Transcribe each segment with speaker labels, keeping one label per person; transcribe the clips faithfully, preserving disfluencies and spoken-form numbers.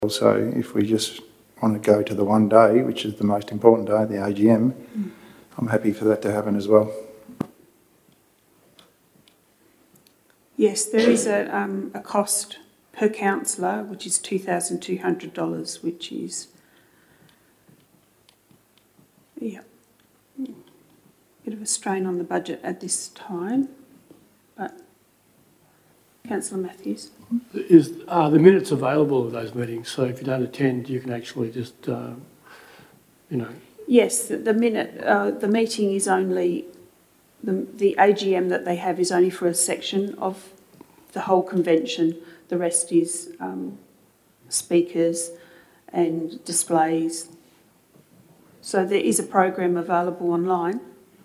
Speaker 1: So if we just want to go to the one day, which is the most important day, the A G M, mm. I'm happy for that to happen as well.
Speaker 2: Yes, there is a, um, a cost per councillor, which is two thousand two hundred dollars, which is, yeah, a bit of a strain on the budget at this time. But Councillor Matthews.
Speaker 3: Is are the minutes available of those meetings? So if you don't attend, you can actually just, uh, you know.
Speaker 2: Yes, the, the minute uh, the meeting is only the the A G M that they have is only for a section of the whole convention. The rest is um, speakers and displays. So there is a program available online.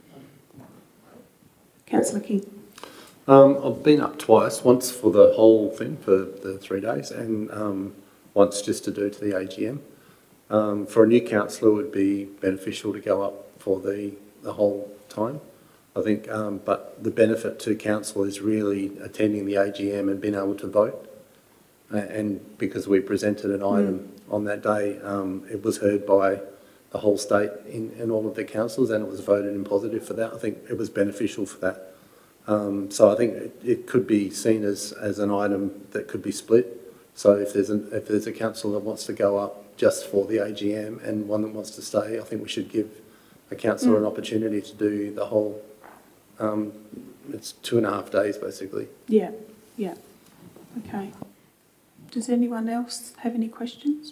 Speaker 2: Councillor King.
Speaker 4: Um, I've been up twice, once for the whole thing for the three days and um, once just to do to the A G M. Um, for a new councillor, it would be beneficial to go up for the, the whole time, I think, um, but the benefit to council is really attending the A G M and being able to vote. Uh, and because we presented an item mm. on that day, um, it was heard by the whole state in, in all of the councils and it was voted in positive for that. I think it was beneficial for that. Um, so I think it, it could be seen as, as an item that could be split. So if there's, an, if there's a council that wants to go up just for the A G M and one that wants to stay, I think we should give a councillor mm. an opportunity to do the whole, um, it's two and a half days basically.
Speaker 2: Yeah, yeah, okay. Does anyone else have any questions?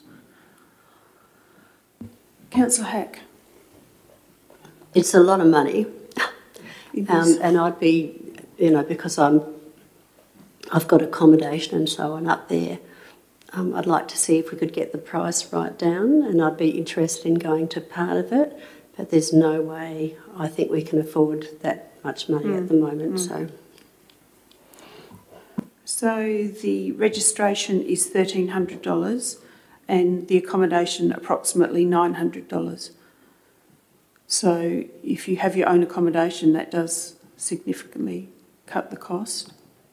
Speaker 2: Councillor Hack.
Speaker 5: It's a lot of money. Um, and I'd be, you know, because I'm, I've got accommodation and so on up there, um, I'd like to see if we could get the price right down and I'd be interested in going to part of it, but there's no way I think we can afford that much money mm. at the moment, mm. so.
Speaker 2: So the registration is thirteen hundred dollars and the accommodation approximately nine hundred dollars. So if you have your own accommodation, that does significantly cut the cost.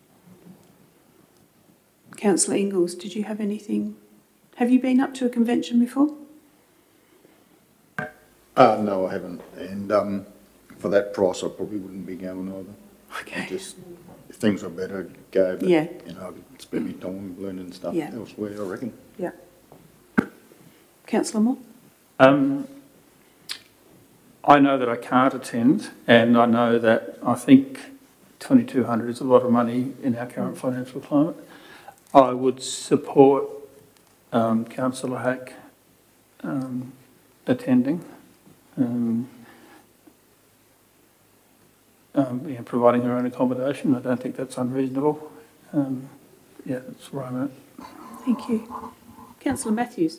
Speaker 2: Councillor Ingalls, did you have anything? Have you been up to a convention before?
Speaker 6: Uh, no, I haven't. And um, for that price, I probably wouldn't be going either.
Speaker 2: Okay.
Speaker 6: Just, if things were better, go. But,
Speaker 2: yeah.
Speaker 6: You know, I could spend my time learning stuff
Speaker 2: yeah.
Speaker 6: elsewhere, I reckon.
Speaker 2: Yeah. Councillor Moore?
Speaker 7: Um, I know that I can't attend, and I know that I think twenty-two hundred is a lot of money in our current financial climate. I would support um, Councillor Hack um, attending, um, um, yeah, providing her own accommodation. I don't think that's unreasonable. Um, yeah, that's where I'm at.
Speaker 2: Thank you. Councillor Matthews?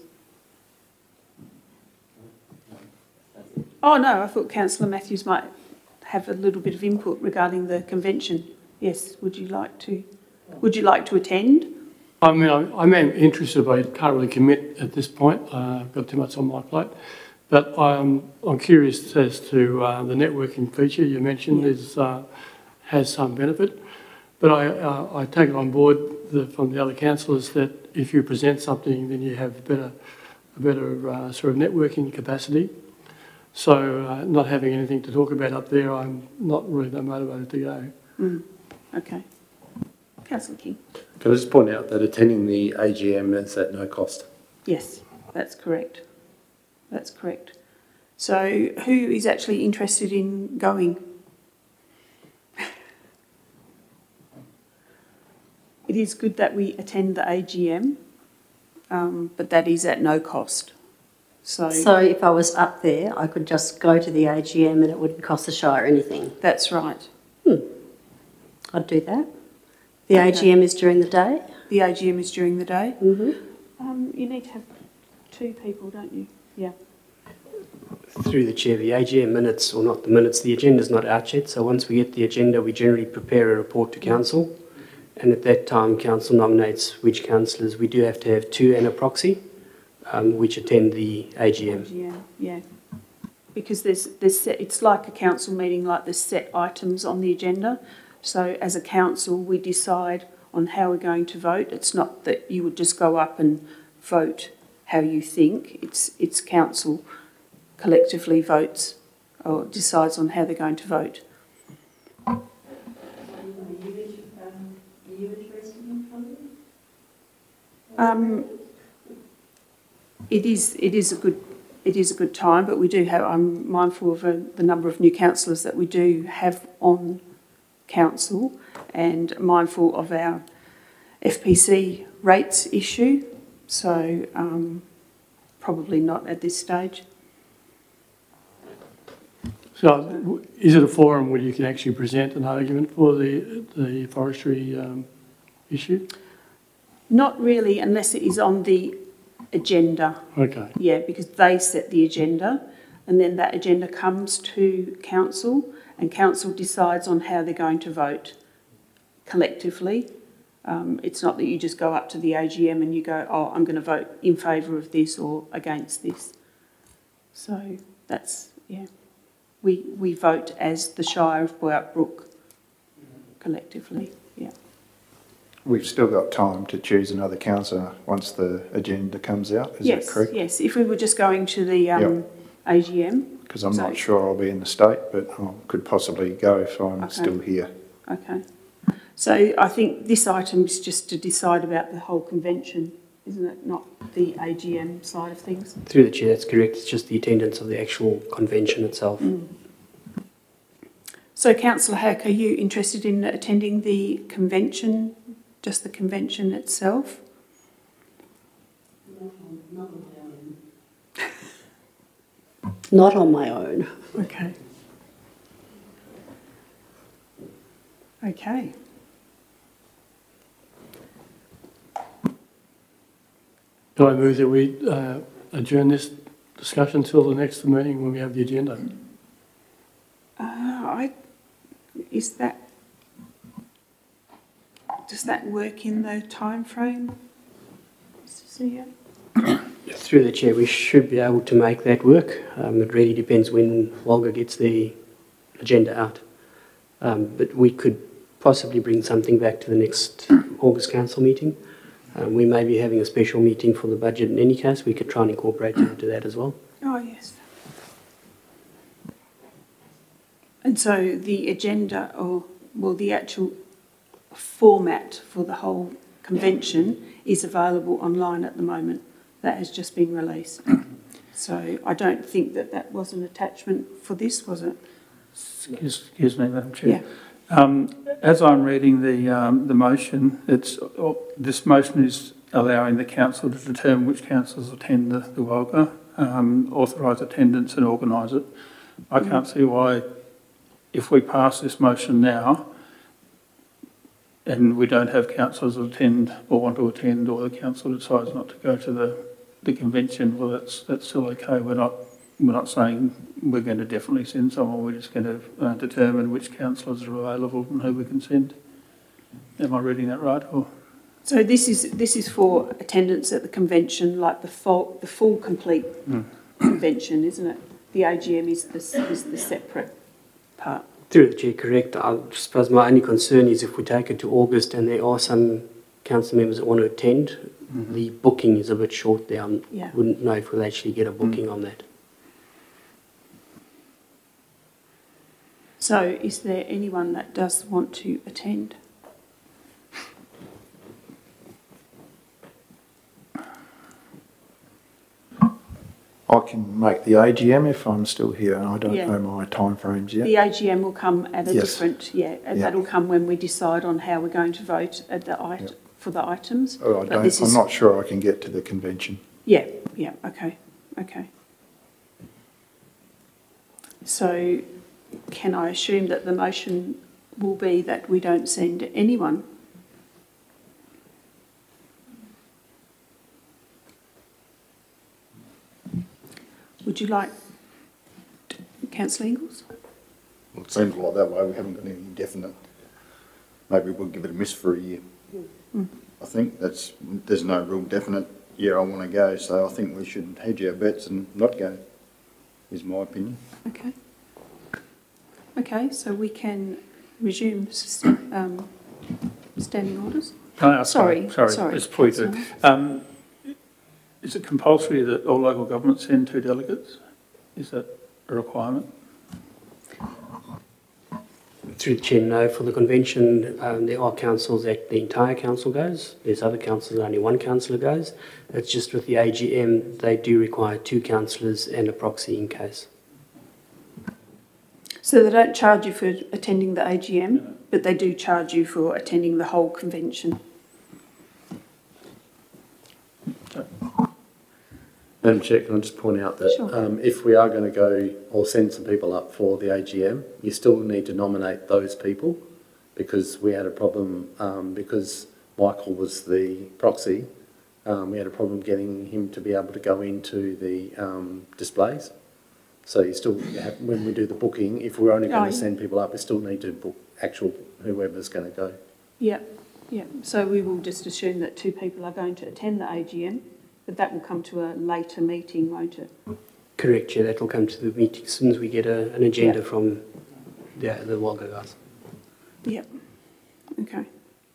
Speaker 2: Oh no, I thought Councillor Matthews might have a little bit of input regarding the convention. Yes, would you like to? Would you like to attend?
Speaker 3: I mean, I, I'm interested, but I can't really commit at this point. Uh, I've got too much on my plate. But I'm I'm curious as to uh, the networking feature you mentioned yeah. is uh, has some benefit. But I uh, I take it on board the, from the other councillors that if you present something, then you have better a better uh, sort of networking capacity. So uh, not having anything to talk about up there, I'm not really that motivated to go.
Speaker 2: Mm. Okay. Councillor King.
Speaker 4: Can I just point out that attending the A G M is at no cost?
Speaker 2: Yes, that's correct. That's correct. So who is actually interested in going? It is good that we attend the A G M, um, but that is at no cost. So,
Speaker 5: so if I was up there, I could just go to the A G M and it wouldn't cost the Shire anything?
Speaker 2: That's right.
Speaker 5: Hmm. I'd do that. The okay. A G M is during the day?
Speaker 2: The A G M is during the day.
Speaker 5: Mm-hmm.
Speaker 2: Um, you need to have two people, don't you? Yeah.
Speaker 8: Through the chair, the A G M minutes, or not the minutes, the agenda's not out yet, so once we get the agenda, we generally prepare a report to council, and at that time, council nominates which councillors. We do have to have two and a proxy, um, which attend the A G M.
Speaker 2: Yeah, yeah. Because there's, there's set, it's like a council meeting, like there's set items on the agenda. So as a council, we decide on how we're going to vote. It's not that you would just go up and vote how you think. It's, it's council collectively votes or decides on how they're going to vote. Um, it is, it is a good, it is a good time, but we do have, I'm mindful of uh, the number of new councillors that we do have on council, and mindful of our F P C rates issue, so um, probably not at this stage.
Speaker 3: So is it a forum where you can actually present an argument for the, the forestry um, issue?
Speaker 2: Not really, unless it is on the agenda.
Speaker 3: Okay.
Speaker 2: Yeah, because they set the agenda, and then that agenda comes to council, and council decides on how they're going to vote collectively. Um, it's not that you just go up to the A G M and you go, oh, I'm going to vote in favour of this or against this. So that's, yeah. We, we vote as the Shire of Boyup Brook collectively, yeah.
Speaker 1: We've still got time to choose another councillor once the agenda comes out, is
Speaker 2: yes,
Speaker 1: that correct?
Speaker 2: Yes, if we were just going to the um,
Speaker 1: Yep.
Speaker 2: A G M.
Speaker 1: Because I'm
Speaker 2: So-
Speaker 1: not sure I'll be in the state, but I could possibly go if I'm
Speaker 2: Okay.
Speaker 1: still here.
Speaker 2: Okay. So I think this item is just to decide about the whole convention, isn't it? Not the A G M side of things.
Speaker 8: Through the chair, that's correct. It's just the attendance of the actual convention itself.
Speaker 2: Mm. So, Councillor Hack, are you interested in attending the convention, just the convention itself?
Speaker 5: Not on my own.
Speaker 2: Okay. Okay.
Speaker 3: Do I move that we uh, adjourn this discussion till the next meeting when we have the agenda?
Speaker 2: Uh, I, is that, does that work in the time frame? Cecilia?
Speaker 8: Through the chair, we should be able to make that work. Um, it really depends when Walga gets the agenda out. Um, but we could possibly bring something back to the next August council meeting. Um, we may be having a special meeting for the budget in any case. We could try and incorporate it into that as well.
Speaker 2: Oh, yes. And so the agenda, or, well, the actual format for the whole convention is available online at the moment. That has just been released. So I don't think that that was an attachment for this, was it?
Speaker 7: Excuse, excuse me, Madam Chair.
Speaker 2: Yeah.
Speaker 7: Um, as I'm reading the um, the motion, it's oh, this motion is allowing the council to determine which councillors attend the, the Walga, um, authorise attendance and organise it. I
Speaker 2: Mm.
Speaker 7: can't see why, if we pass this motion now, and we don't have councillors that attend or want to attend, or the council decides not to go to the, the convention, well, that's that's still okay. We're not we're not saying we're going to definitely send someone. We're just going to uh, determine which councillors are available and who we can send. Am I reading that right? Or
Speaker 2: So this is this is for attendance at the convention, like the full the full complete
Speaker 7: Mm.
Speaker 2: convention, isn't it? The A G M is the is the separate part.
Speaker 8: Through the chair, correct. I suppose my only concern is if we take it to August and there are some council members that want to attend,
Speaker 7: mm-hmm.
Speaker 8: the booking is a bit short there. I
Speaker 2: Yeah.
Speaker 8: wouldn't know if we'll actually get a booking
Speaker 7: Mm.
Speaker 8: on that.
Speaker 2: So is there anyone that does want to attend?
Speaker 1: I can make the A G M if I'm still here, and I don't
Speaker 2: Yeah.
Speaker 1: know my timeframes yet.
Speaker 2: The A G M will come at a
Speaker 1: Yes.
Speaker 2: different, yeah, and
Speaker 1: Yeah.
Speaker 2: that'll come when we decide on how we're going to vote at the it-
Speaker 1: Yeah.
Speaker 2: for the items.
Speaker 1: Oh, I
Speaker 2: But
Speaker 1: don't,
Speaker 2: this
Speaker 1: I'm
Speaker 2: is-
Speaker 1: not sure I can get to the convention.
Speaker 2: Yeah, yeah, okay, okay. So can I assume that the motion will be that we don't send anyone? Would you like, Councillor Ingles?
Speaker 6: Well, it seems like that way. We haven't got any definite. Maybe we'll give it a miss for a year.
Speaker 2: Mm.
Speaker 6: I think that's, there's no real definite year I want to go, so I think we should hedge our bets and not go, is my opinion.
Speaker 2: Okay. Okay, so we can resume s- um, standing orders.
Speaker 7: Can I ask-
Speaker 2: Sorry,
Speaker 7: sorry,
Speaker 2: sorry,
Speaker 7: it's before you do.
Speaker 2: Councillor.
Speaker 7: Um, is it compulsory that all local governments send two delegates? Is that a requirement?
Speaker 8: Through the chair, no. For the convention, um, there are councils that the entire council goes. There's other councils that only one councillor goes. It's just with the A G M, they do require two councillors and a proxy in case.
Speaker 2: So they don't charge you for attending the A G M, but they do charge you for attending the whole convention.
Speaker 4: Madam Chair, can I just point out that
Speaker 2: Sure.
Speaker 4: um, if we are going to go or send some people up for the A G M, you still need to nominate those people, because we had a problem, um, because Michael was the proxy, um, we had a problem getting him to be able to go into the um, displays. So you still have, when we do the booking, if we're only going
Speaker 2: Oh,
Speaker 4: to
Speaker 2: yeah.
Speaker 4: send people up, we still need to book actual whoever's going to go.
Speaker 2: Yep, yep. So we will just assume that two people are going to attend the A G M, but that will come to a later meeting, won't it?
Speaker 8: Correct, Chair. That will come to the meeting as soon as we get a, an agenda
Speaker 2: Yeah.
Speaker 8: from the, the Wagga guys.
Speaker 2: Yep. Okay.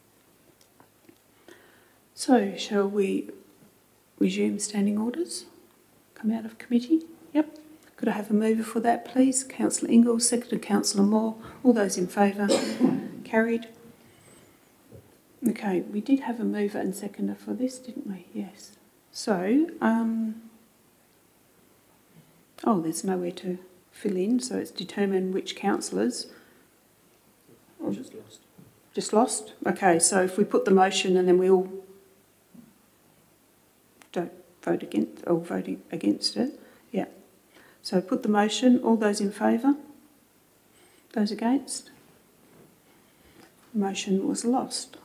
Speaker 2: So shall we resume standing orders? Come out of committee? Yep. Could I have a mover for that, please? Councillor Ingalls, seconded Councillor Moore. All those in favour? Carried. Okay, we did have a mover and seconder for this, didn't we? Yes. So, um, oh, there's nowhere to fill in, so it's determine which councillors. Oh,
Speaker 8: Just lost.
Speaker 2: Just lost? Okay, so if we put the motion and then we all don't vote against, or voting against it, yeah. So put the motion, all those in favour? Those against? The motion was lost.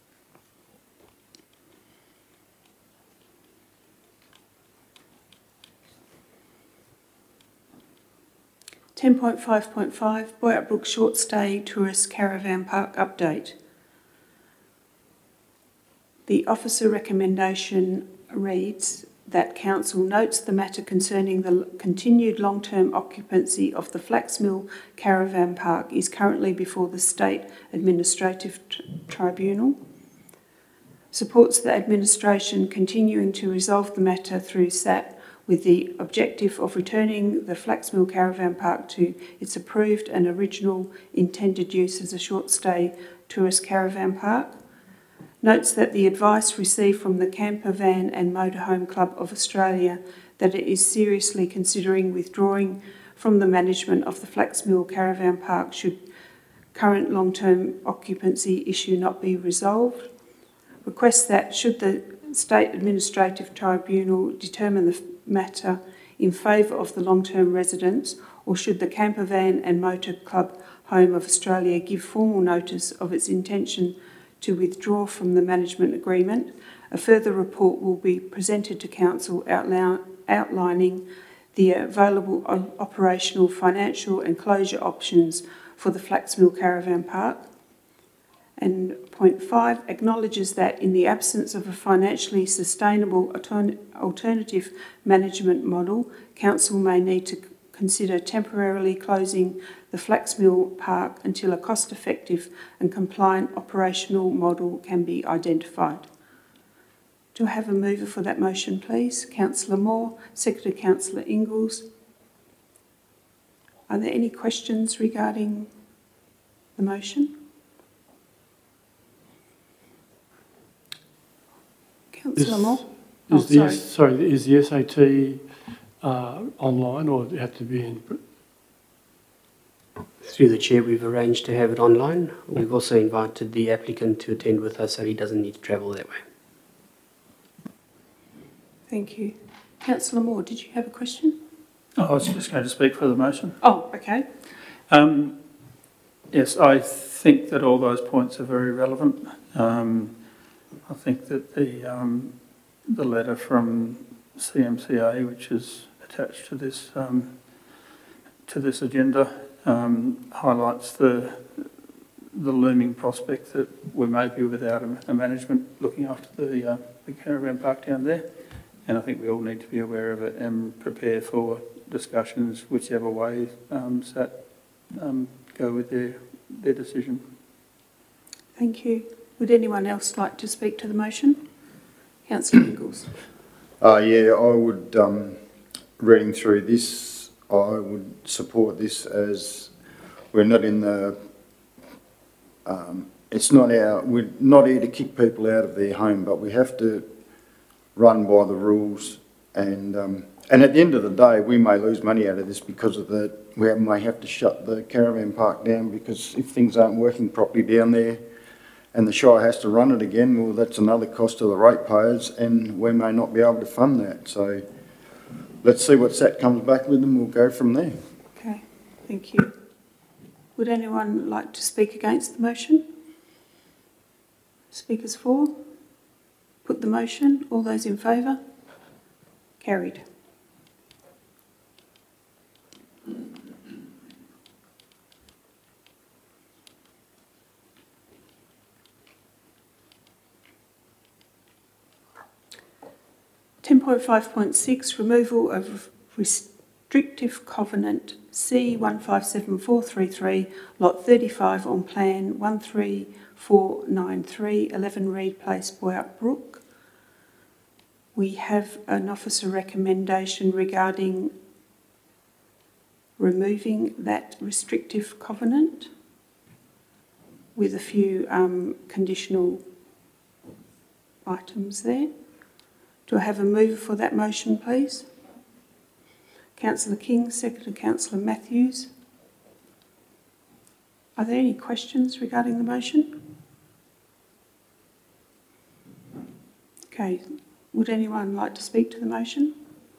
Speaker 2: ten point five point five, Boyatt Brook Short Stay Tourist Caravan Park Update. The officer recommendation reads that Council notes the matter concerning the continued long-term occupancy of the Flaxmill Caravan Park is currently before the State Administrative Tribunal. Supports the administration continuing to resolve the matter through S A T with the objective of returning the Flaxmill Caravan Park to its approved and original intended use as a short-stay tourist caravan park. Notes that the advice received from the Camper Van and Motorhome Club of Australia that it is seriously considering withdrawing from the management of the Flaxmill Caravan Park should current long-term occupancy issue not be resolved. Requests that should the State Administrative Tribunal determine the matter in favour of the long-term residents, or should the Camper Van and Motor Club Home of Australia give formal notice of its intention to withdraw from the management agreement, a further report will be presented to Council outlining the available operational, financial and closure options for the Flaxmill Caravan Park. And point five, acknowledges that in the absence of a financially sustainable alternative management model, Council may need to consider temporarily closing the Flaxmill Park until a cost-effective and compliant operational model can be identified. Do I have a mover for that motion, please? Councillor Moore, seconded Councillor Ingalls. Are there any questions regarding the motion? Councillor Moore? Oh,
Speaker 3: Is the,
Speaker 2: sorry.
Speaker 3: S- sorry, is the S A T uh, online, or does it have to be in?
Speaker 8: Through the chair, we've arranged to have it online. We've also invited the applicant to attend with us so he doesn't need to travel that way.
Speaker 2: Thank you. Councillor Moore, did you have a question?
Speaker 7: Oh, I was just going to speak for the motion.
Speaker 2: Oh, okay.
Speaker 7: Um, yes, I think that all those points are very relevant. Um, I think that the um, the letter from C M C A, which is attached to this um, to this agenda, um, highlights the the looming prospect that we may be without a, a management looking after the uh, the caravan park down there, and I think we all need to be aware of it and prepare for discussions whichever way um, S A T um, go with their their decision.
Speaker 2: Thank you. Would anyone else like to speak to the motion? Councillor Ingalls.
Speaker 6: Uh, yeah, I would, um, reading through this, I would support this as we're not in the, um, it's not our, we're not here to kick people out of their home, but we have to run by the rules. And um, and at the end of the day, we may lose money out of this because of the, we may have to shut the caravan park down because if things aren't working properly down there and the Shire has to run it again, well, that's another cost to the ratepayers and we may not be able to fund that. So let's see what S A T comes back with and we'll go from there.
Speaker 2: Okay, thank you. Would anyone like to speak against the motion? Speakers for? Put the motion. All those in favour? Carried. ten point five point six, removal of restrictive covenant C one five seven four three three, lot thirty-five on plan one three four nine three, eleven Reed Place, Boyup Brook. We have an officer recommendation regarding removing that restrictive covenant with a few um, conditional items there. Do I have a mover for that motion, please? Councillor King, seconded Councillor Matthews. Are there any questions regarding the motion? Okay, would anyone like to speak to the motion?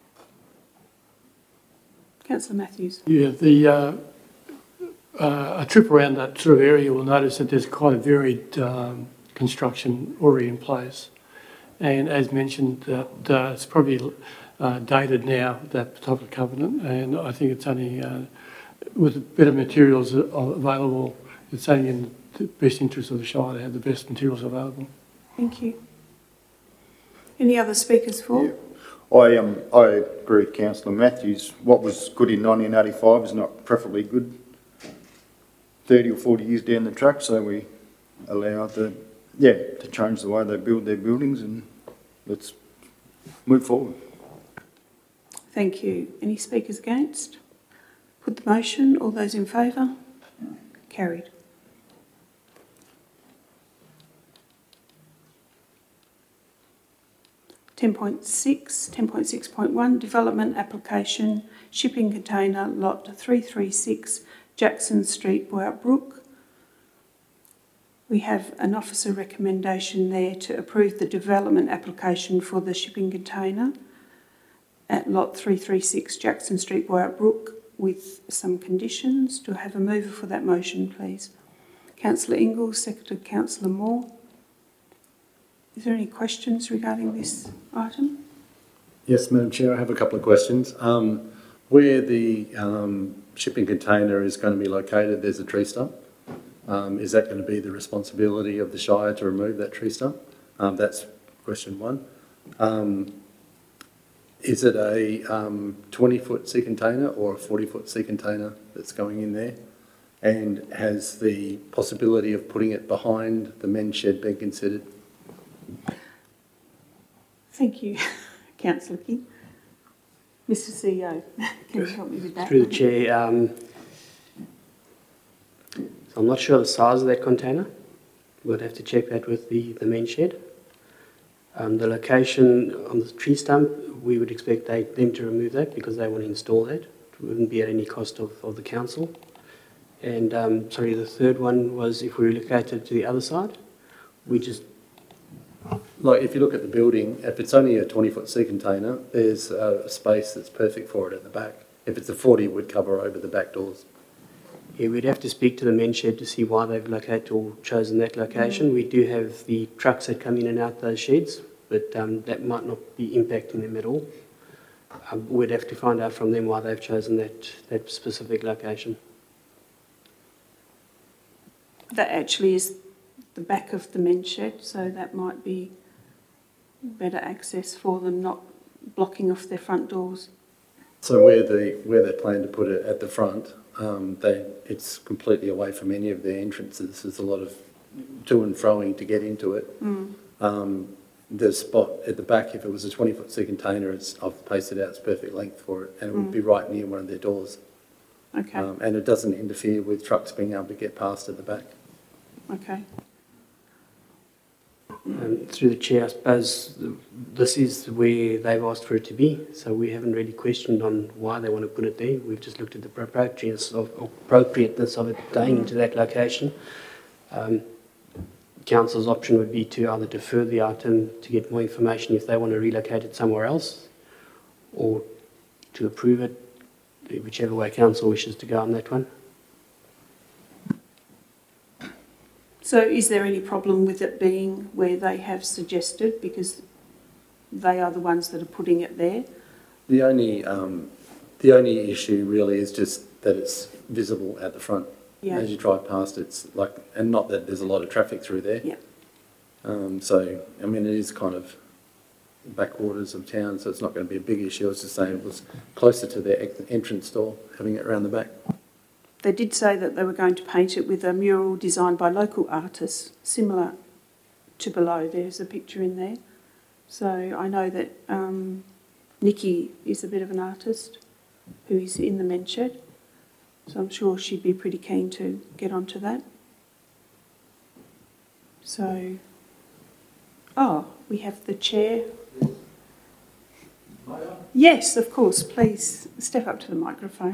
Speaker 2: Councillor Matthews.
Speaker 3: Yeah, the uh, uh, a trip around that sort of area will notice that there's quite a varied um, construction already in place. And as mentioned, that uh, it's probably uh, dated now, that particular covenant, and I think it's only, uh, with better materials available, it's only in the best interest of the Shire to have the best materials available.
Speaker 2: Thank you. Any other speakers for?
Speaker 6: Yeah. I um I agree with Councillor Matthews. What was good in nineteen eighty-five is not preferably good thirty or forty years down the track, so we allow the, yeah, to change the way they build their buildings and let's move forward.
Speaker 2: Thank you. Any speakers against? Put the motion. All those in favour? Carried. ten point six, ten point six point one, development application, shipping container, lot three three six, Jackson Street, Boyup Brook. We have an officer recommendation there to approve the development application for the shipping container at lot three three six, Jackson Street, Boyup Brook, with some conditions. Do I have a mover for that motion, please? Councillor Ingalls, seconded Councillor Moore. Is there any questions regarding this item?
Speaker 4: Yes, Madam Chair, I have a couple of questions. Um, where the um, shipping container is going to be located, there's a tree stump. Um, is that going to be the responsibility of the Shire to remove that tree stump? Um, that's question one. Um, is it a um, twenty foot sea container or a forty foot sea container that's going in there? And has the possibility of putting it behind the men's shed been considered?
Speaker 2: Thank you, Councillor King. Mister C E O, can you help me with that?
Speaker 8: Through the Chair, um, so I'm not sure the size of that container. We'll have to check that with the, the main shed. Um, the location on the tree stump, we would expect they, them to remove that because they want to install that. It wouldn't be at any cost of, of the council. And um, sorry, the third one was if we relocated to the other side, we just
Speaker 4: Like if you look at the building, if it's only a twenty foot sea container, there's a space that's perfect for it at the back. If it's a forty, it would cover over the back doors.
Speaker 8: Yeah, we'd have to speak to the men's shed to see why they've located or chosen that location. Mm. We do have the trucks that come in and out those sheds, but um, that might not be impacting them at all. Um, we'd have to find out from them why they've chosen that, that specific location.
Speaker 2: That actually is the back of the men's shed, so that might be better access for them, not blocking off their front doors.
Speaker 4: So where the where they plan to put it at the front, um, they it's completely away from any of their entrances. There's a lot of to and froing to get into it. Mm. Um, the spot at the back, if it was a twenty foot sea container, it's, I've pasted out its perfect length for it, and it would
Speaker 2: Mm.
Speaker 4: be right near one of their doors.
Speaker 2: Okay,
Speaker 4: Um, and it doesn't interfere with trucks being able to get past at the back.
Speaker 2: okay.
Speaker 8: Um, through the chair, I suppose this is where they've asked for it to be, so we haven't really questioned on why they want to put it there. We've just looked at the appropriateness of, appropriateness of it going into that location. Um, Council's option would be to either defer the item to get more information if they want to relocate it somewhere else, or to approve it, whichever way Council wishes to go on that one.
Speaker 2: So is there any problem with it being where they have suggested, because they are the ones that are putting it there?
Speaker 4: The only, um, the only issue really is just that it's visible at the front.
Speaker 2: Yeah.
Speaker 4: As you drive past, it's like, and not that there's a lot of traffic through there.
Speaker 2: Yeah.
Speaker 4: Um, so, I mean, it is kind of backwaters of town, so it's not going to be a big issue. I was just saying it was closer to their ex- entrance door, having it around the back.
Speaker 2: They did say that they were going to paint it with a mural designed by local artists, similar to below. There's a picture in there. So I know that um, Nikki is a bit of an artist who is in the men's shed. So I'm sure she'd be pretty keen to get onto that. So, oh, we have the chair. Yes, of course. Please step up to the microphone.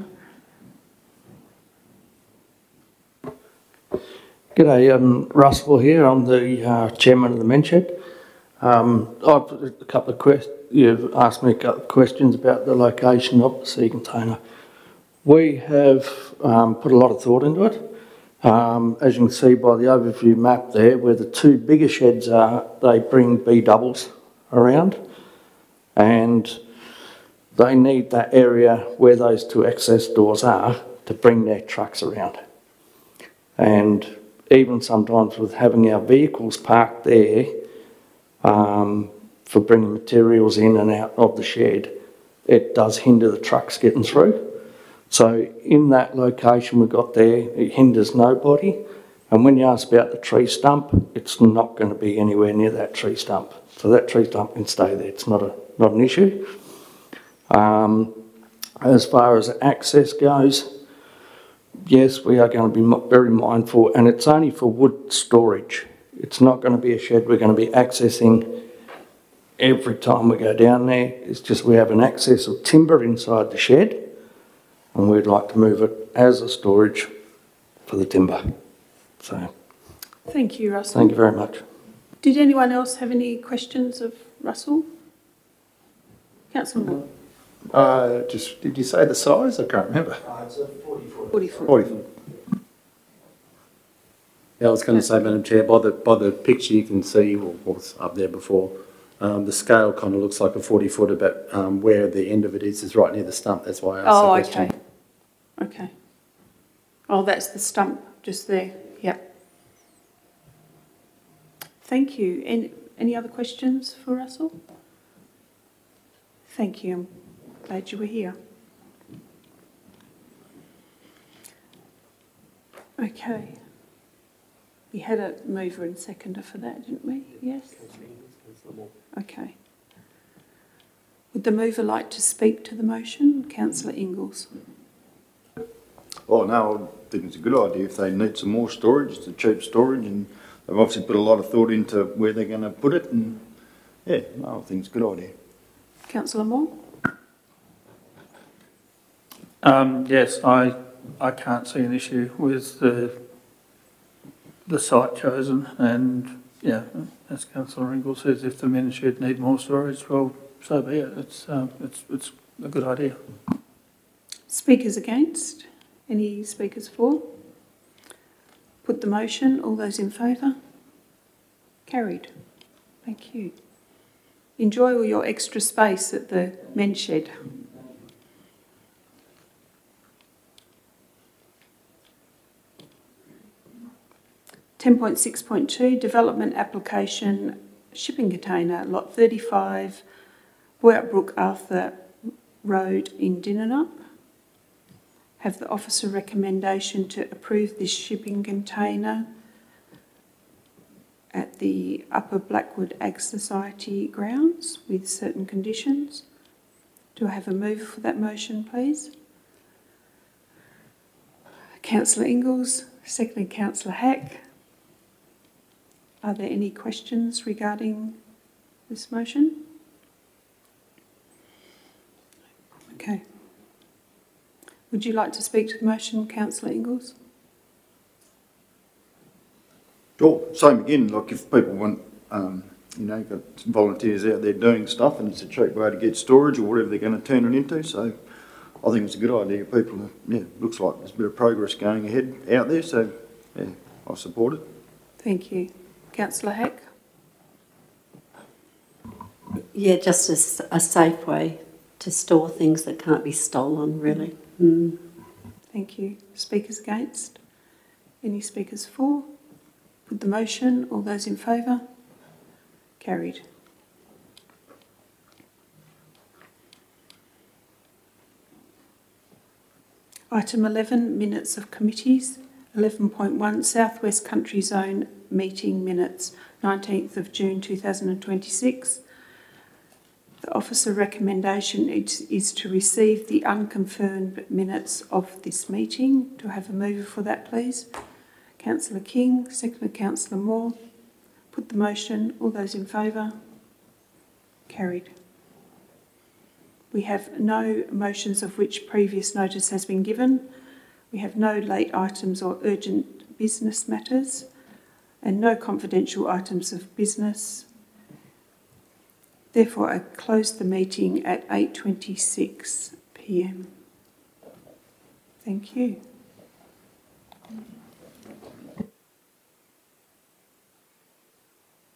Speaker 9: G'day, um, Russell here. I'm the uh, chairman of the men's shed. Um, I've a couple of questions. You've asked me a couple of questions about the location of the sea container. We have um, put a lot of thought into it. Um, as you can see by the overview map there, where the two bigger sheds are, they bring B doubles around, and they need that area where those two access doors are to bring their trucks around. And even sometimes with having our vehicles parked there um, for bringing materials in and out of the shed, it does hinder the trucks getting through. So in that location we got there, it hinders nobody. And when you ask about the tree stump, it's not going to be anywhere near that tree stump. So that tree stump can stay there. It's not a not an issue. Um, as far as access goes, yes, we are going to be very mindful, and it's only for wood storage. It's not going to be a shed we're going to be accessing every time we go down there. It's just we have an access of timber inside the shed, and we'd like to move it as a storage for the timber. So,
Speaker 2: Thank you, Russell.
Speaker 9: thank you very much.
Speaker 2: Did anyone else have any questions of Russell? Councillor Moore.
Speaker 1: Uh, just, did you say the size? I can't remember.
Speaker 2: forty foot.
Speaker 1: forty foot.
Speaker 4: Yeah, I was going to say, Madam Chair, by the, by the picture you can see, or what's up there before, um, the scale kind of looks like a forty footer, but um, where the end of it is is right near the stump. That's why I asked
Speaker 2: Oh,
Speaker 4: the question.
Speaker 2: okay. Okay. Oh, that's the stump just there. Yeah. Thank you. Any, any other questions for Russell? Thank you. I'm glad you were here. Okay. We had a mover and seconder for that, didn't we? Yes? Okay. Would the mover like to speak to the motion? Councillor Ingalls.
Speaker 6: Oh, no, I think it's a good idea. If they need some more storage, it's a cheap storage, and they've obviously put a lot of thought into where they're going to put it, and yeah, no, I think it's a good idea.
Speaker 2: Councillor Moore?
Speaker 7: Um, yes, I, I can't see an issue with the, the site chosen, and yeah, as Councillor Ingalls says, if the men's shed need more storage, well, so be it. It's, um, it's, it's a good idea.
Speaker 2: Speakers against? Any speakers for? Put the motion. All those in favour? Carried. Thank you. Enjoy all your extra space at the men's shed. ten point six point two, development application, shipping container, lot thirty-five, Boyup Arthur Road in Dinnanup. Have the officer recommendation to approve this shipping container at the Upper Blackwood Ag Society grounds with certain conditions. Do I have a move for that motion, please? Councillor Ingalls, seconded Councillor Hack. Are there any questions regarding this motion? Okay. Would you like to speak to the motion, Councillor Ingalls?
Speaker 6: Sure, same again, like if people want, um, you know, you've got volunteers out there doing stuff and it's a cheap way to get storage or whatever they're going to turn it into, so I think it's a good idea. People, yeah, looks like there's a bit of progress going ahead out there, so yeah, I support it.
Speaker 2: Thank you. Councillor Hack?
Speaker 5: Yeah, just a, a safe way to store things that can't be stolen, really. Mm.
Speaker 2: Thank you. Speakers against? Any speakers for? Put the motion. All those in favour? Carried. Item eleven, minutes of committees. eleven point one, South West Country Zone meeting minutes, nineteenth of June two thousand twenty-six. The officer recommendation is, is to receive the unconfirmed minutes of this meeting. Do I have a mover for that, please? Councillor King, seconded Councillor Moore. Put the motion. All those in favour? Carried. We have no motions of which previous notice has been given. We have no late items or urgent business matters and no confidential items of business. Therefore, I close the meeting at eight twenty-six p m. Thank you.